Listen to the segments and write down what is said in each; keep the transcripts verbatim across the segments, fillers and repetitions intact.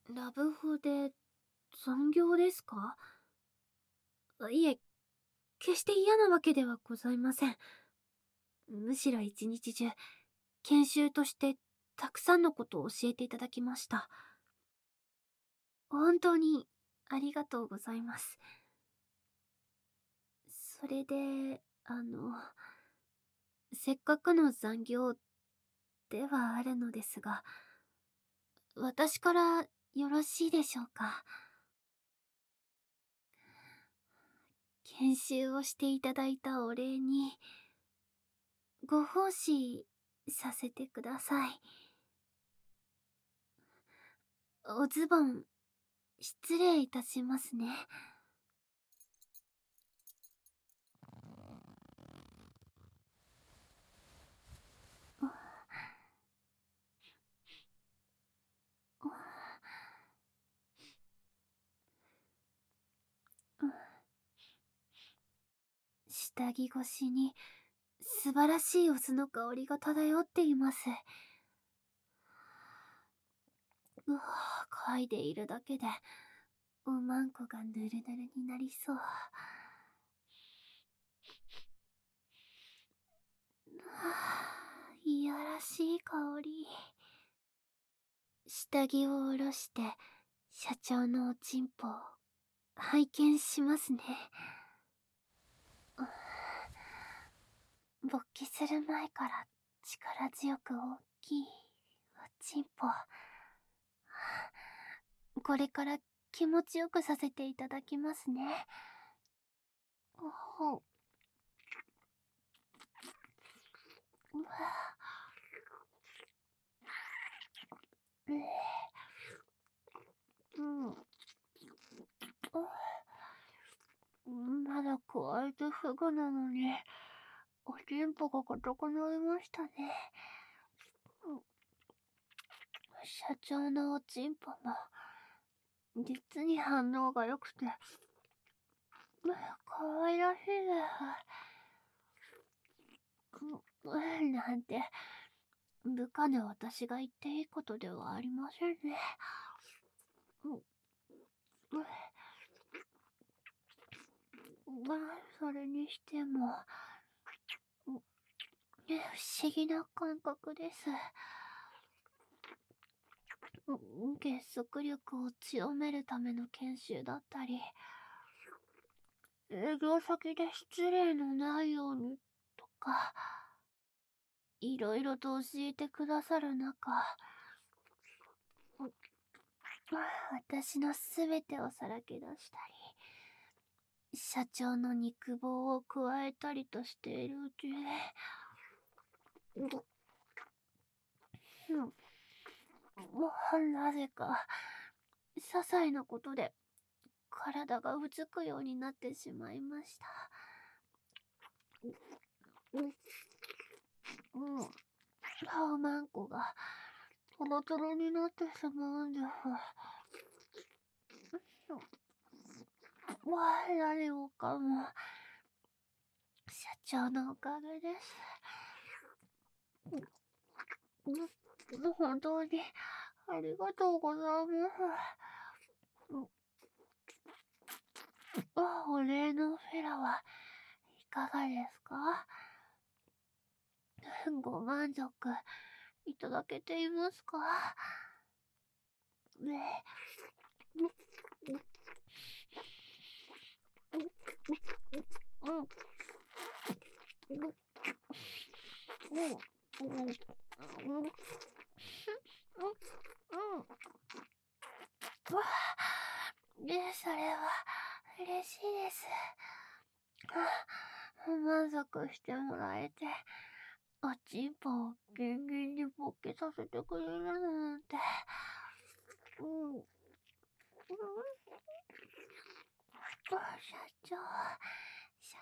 ラブホで残業ですか？いえ、決して嫌なわけではございません。むしろ一日中、研修としてたくさんのことを教えていただきました。本当にありがとうございます。それで、あの、せっかくの残業ではあるのですが、私からよろしいでしょうか？研修をしていただいたお礼に、ご奉仕させてください。おズボン、失礼いたしますね。下着越しに素晴らしいお酢の香りが漂っています。うわぁ、嗅いでいるだけでおまんこがぬるぬるになりそう。はぁ、いやらしい香り。下着を下ろして社長のおちんぽを拝見しますね。勃起する前から力強く大きいおちんぽ。これから気持ちよくさせていただきますね。ほう。うわぁ。えー、うん。まだ加えてすぐなのに、おちんぽが硬くなりましたね。社長のおちんぽも、実に反応が良くて、可愛らしいです。なんて、部下の私が言っていいことではありませんね。まあ、それにしても、不思議な感覚です。結束力を強めるための研修だったり、営業先で失礼のないようにとか、いろいろと教えてくださる中、私のすべてをさらけ出したり、社長の肉棒を加えたりとしているうちに、もうなぜか、些細なことで体がうずくようになってしまいました。うん。ハーマンコがトロトロになってしまうんです。わあ、何もかも社長のおかげです。本当にありがとうございます。あ、お礼のフェラはいかがですか？ご満足いただけていますか？ねえ。うん。うん。うん。うん。わあ、ね、それは嬉しいです。満足してもらえて、おちんぽをギンギンに勃起させてくれるなんて。うん。うん。社長、社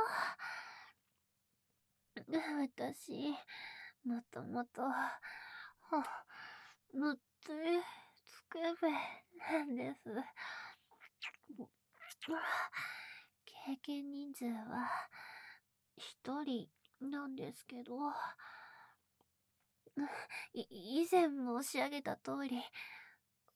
長。私、もともと、は、むっつりつけべなんです。経験人数は一人なんですけど、い以前申し上げた通り、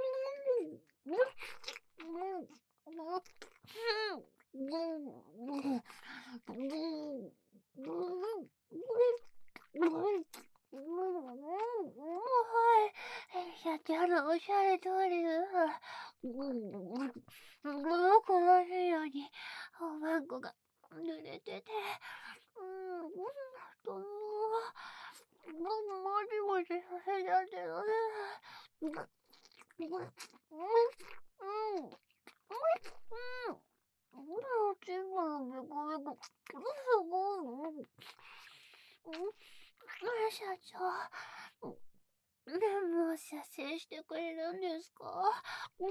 社長のおっしゃる通りだ。この部屋におまんこが濡れてて、うん、と、もじもじさせちゃってるね。うん、うん、うん、うん。チンコのベコベコ、すごいの。社長、全部射精してくれるんですか？うん、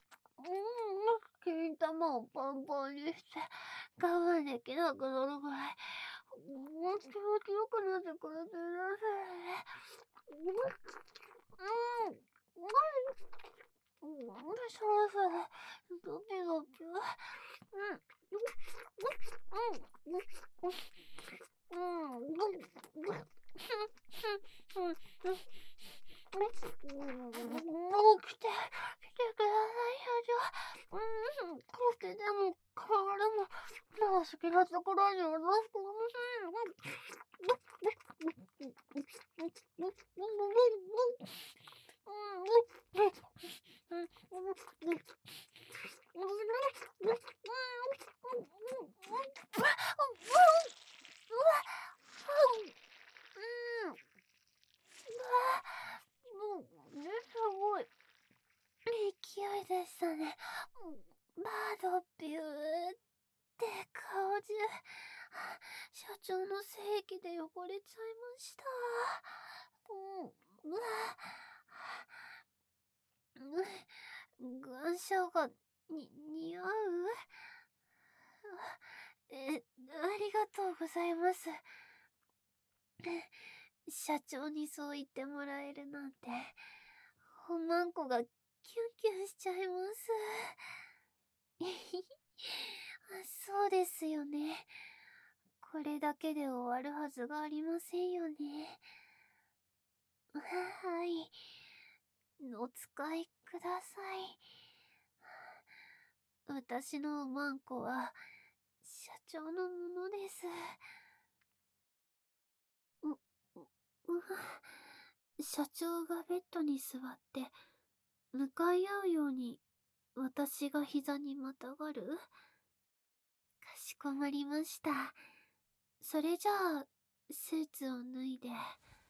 金玉をパンパンにして我慢できなくなるぐらい、もう気持ちよくなってくれてるんですね。うん、うん、うん、そろそろ、ドキドキ。うん、うん、うん、うん、うん、うん、うん、もう来て、来てください、社長。うん、こけでも、体も、好きなところに落としてください。すごい勢いでしたね。バードビューって顔中、社長の精液で汚れちゃいました。うん、うわ、願書がに似合う？え、ありがとうございます。社長にそう言ってもらえるなんて、おまんこがキュンキュンしちゃいます。そうですよね。これだけで終わるはずがありませんよね。はい。お使いください。私のおまんこは、社長のものです。う、う、う社長がベッドに座って、向かい合うように、私が膝にまたがる？かしこまりました。それじゃあ、スーツを脱いで。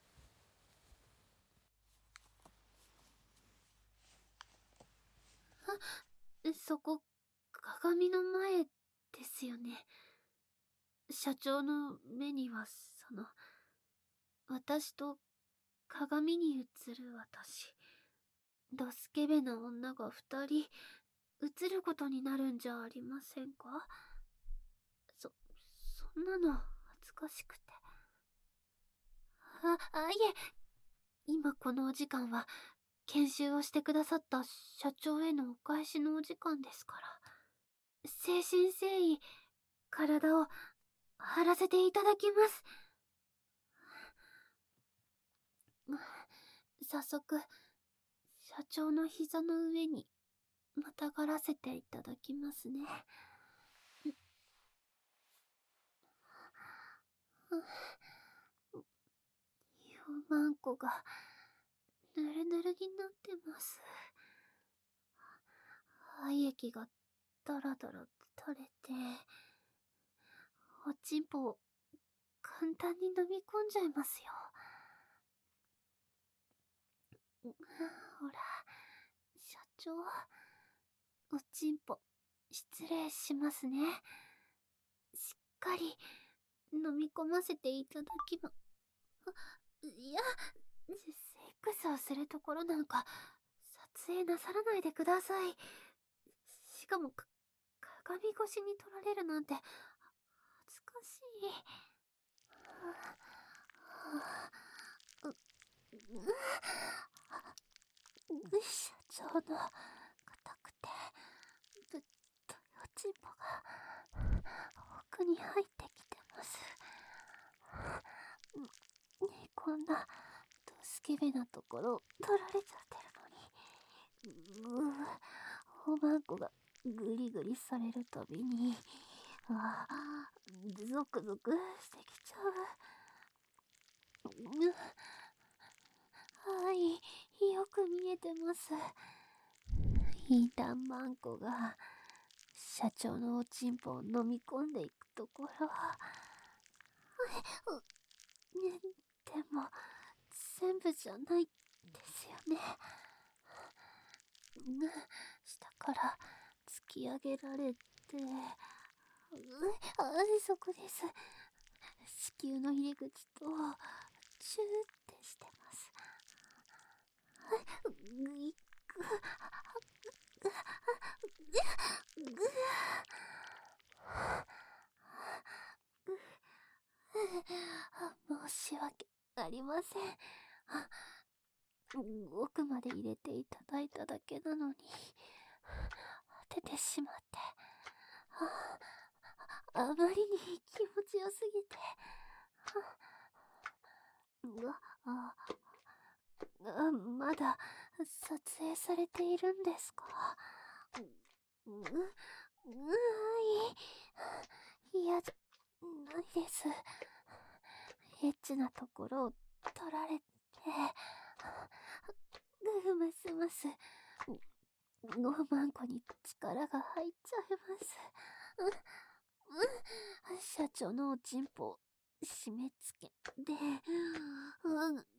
あ、そこ、鏡の前ですよね。社長の目には、その、私と鏡に映る私。ドスケベな女が二人、映ることになるんじゃありませんか？そ、そんなの恥ずかしくて。あ、あ、いえ、今このお時間は、研修をしてくださった社長へのお返しのお時間ですから。誠心誠意、体を張らせていただきます。早速、社長の膝の上にまたがらせていただきますね。四万個がぬるぬるになってます。愛液がダラダラ垂れて、おちんぽを簡単に飲み込んじゃいますよ。ほら、社長、おちんぽ、失礼しますね。しっかり飲み込ませていただきま、いや、セックスをするところなんか、撮影なさらないでください。しかも、か、鏡越しに撮られるなんて、恥ずかしい。社長の硬くてぶっといおちんぽが奥に入ってきてます。ね、こんなドスケベなところ取られちゃってるのに、うう、おまんこがグリグリされるたびに、ああ、ゾクゾクしてきちゃう。うはい、よく見えてます。インターマンコが社長のおちんぽを飲み込んでいくところ。ね、でも全部じゃないですよね。下から突き上げられて、あ、そこです。子宮の入り口とチューってしてます。ぐいぐぐぐ申し訳ありません。奥まで入れていただいただけなのに、当ててしまって、あ、あまりに気持ちよすぎて、うわ、あ、あ、まだ撮影されているんですか？う、う、う、い、嫌じゃないです。エッチなところを取られて、ますますおまんこに力が入っちゃいます。う、う、社長のおちんぽを締め付けで、う、う、は、はい、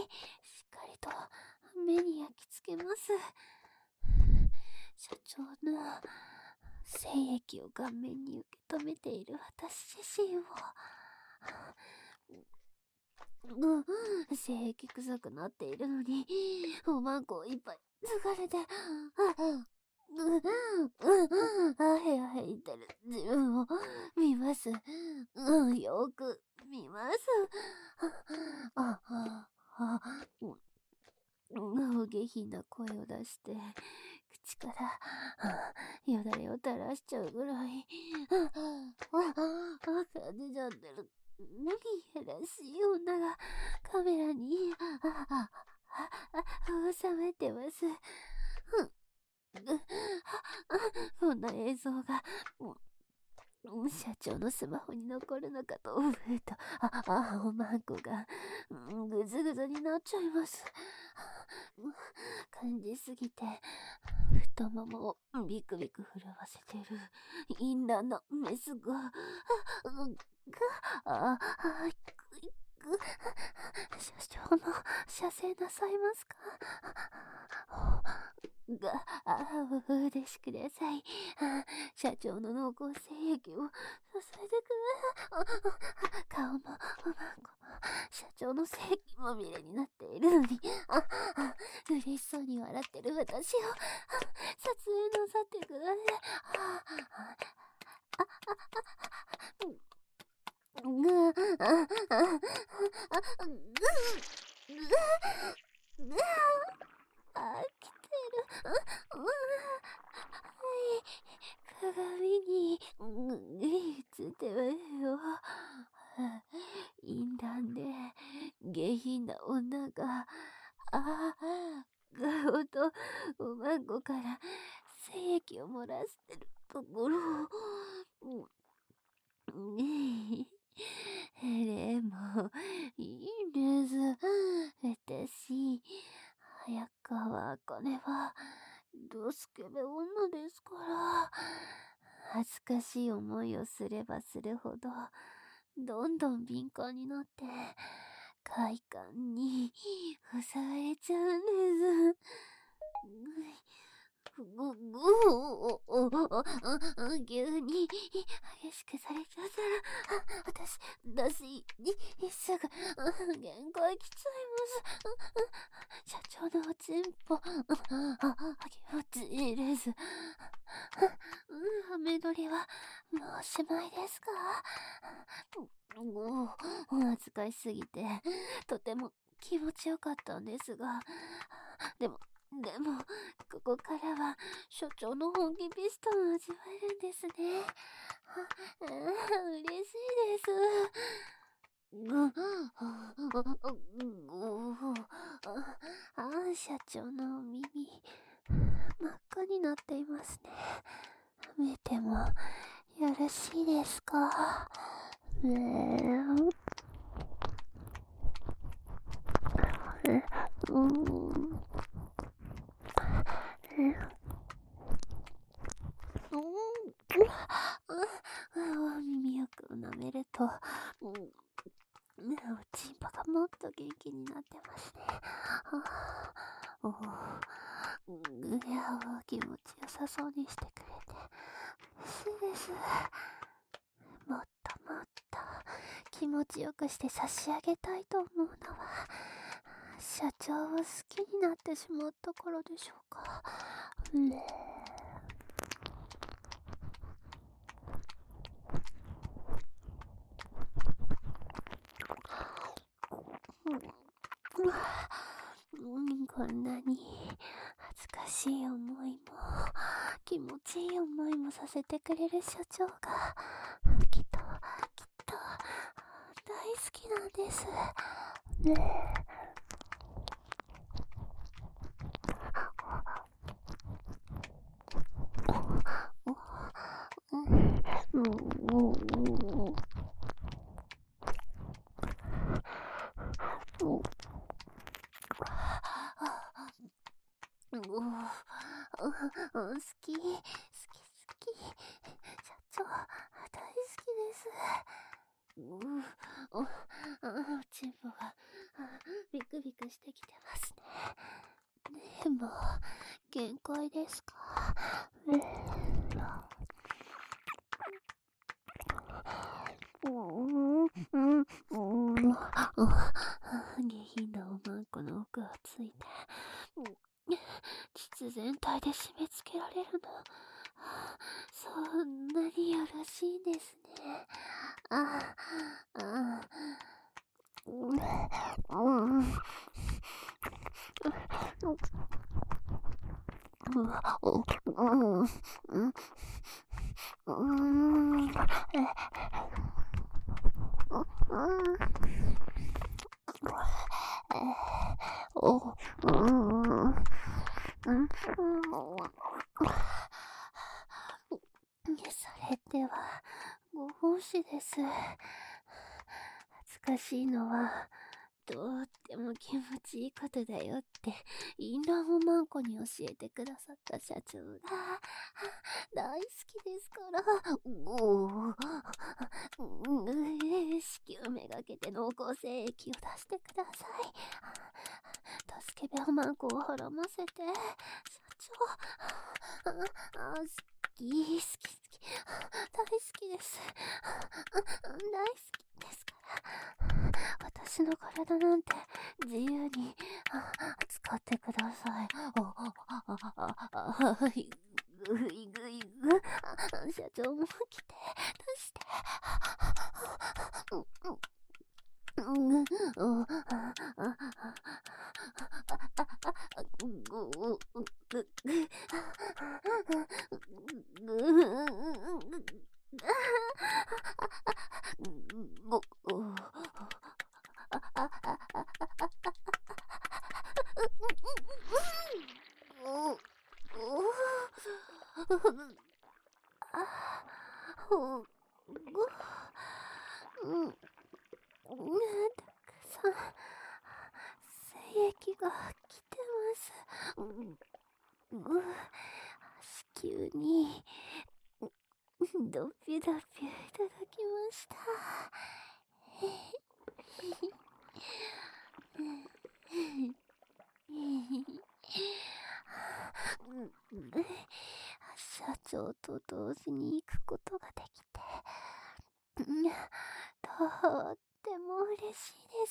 しっかりと目に焼き付けます。社長の精液を顔面に受け止めている私自身を、うん、精液臭くなっているのに、おまんこをいっぱい疲れて、あ、うん、うん、うん、あへあへ言ってる自分を見ます。うん、よく見ます。あ、あ、あ、お下品な声を出して、口から、よだれを垂らしちゃうぐらい、あ、あ、感じちゃってる。いやらしい女がカメラに、あ、あ、あ、収めてます。こんな映像が、社長のスマホに残るのかと思うと、あ、あ、おまんこが、ぐずぐずになっちゃいます。感じすぎて、太ももをビクビク震わせてる、インナーのメスが、あ、あ、ぐ、社長の射精なさいますか？ が、ああ、お許しください。あ社長の濃厚精液を注いでくれ。顔も、おまんこも、社長の精液まみれになっているのに、あ、あ、嬉しそうに笑ってる私を、あ撮影なさってください。あ、あ、あ、あ、ぐ、あ、あ、あ、あ、ぐ、ぐ、ぐ、あ、来てる。う、う、はい。鏡に、うん、映ってますよ。淫乱で下品な女が、ああ、顔とおまんこから精液を漏らしてるところを、うん、ねえ、でも、いいんです。私、早川あかねは、ドスケベ女ですから、恥ずかしい思いをすればするほど、どんどん敏感になって、快感に襲われちゃうんです。ぐ、ぐ、ぐ、お、お、お、急に激しくされちゃったら、あ、私、私に、すぐ、限界来ちゃいます。社長のおちんぽ、あ、気持ちいいです。うん、メドリは、もうおしまいですか？もう、恥ずかしすぎて、とても気持ちよかったんですが、でも、でも、ここからは、所長の本気ピストンを味わえるんですね。あ、嬉しいです。ぐ、ぐ、あ、社長のお耳、真っ赤になっていますね。見ても、よろしいですか？えー、うん。うん、ああ、耳よく舐めると、うん、おちんぽがもっと元気になってますね。おお、いや、気持ちよさそうにしてくれて、嬉しいです。もっともっと気持ちよくして差し上げたいと思うのは、社長を好きになってしまったからでしょうか。ねうん、こんなに恥ずかしい思いも気持ちいい思いもさせてくれる社長がきっときっと大好きなんですねえ。好き、好き、好き。社長、大好きです。うお、おちんぽが、ビクビクしてきてますね。でも、限界ですか？うんうんうんうん。下品なおまんこの奥をついて、膣全体で締め付けられるの。そんなによろしいんですね。あ、あ、うん、うん、うん、うん、うん、お、うん、うん、それでは、ご奉仕です。恥ずかしいのは、とっても気持ちいいことだよって、インランをマンコに教えてくださった社長が、大好きですから、おー、子宮めがけて濃厚精液を出してください。助けべおまんこをはらませて、社長。あ、あ、好き、好き、好き。大好きです。大好きですから。私の体なんて自由に使ってください。あ、あ、あ、あ、あ、いぐいぐいぐ。社長も来て、出して。うんうんうん、たくさん精液が来てます。うん、子宮にドピュドピュいただきました。社長と同時に行くことができて、とっても嬉しいです。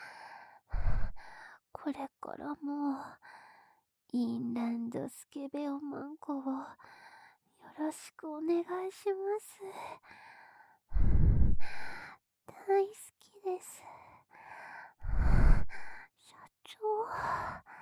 これからもインランドスケベオマンコをよろしくお願いします。大好きです。社長。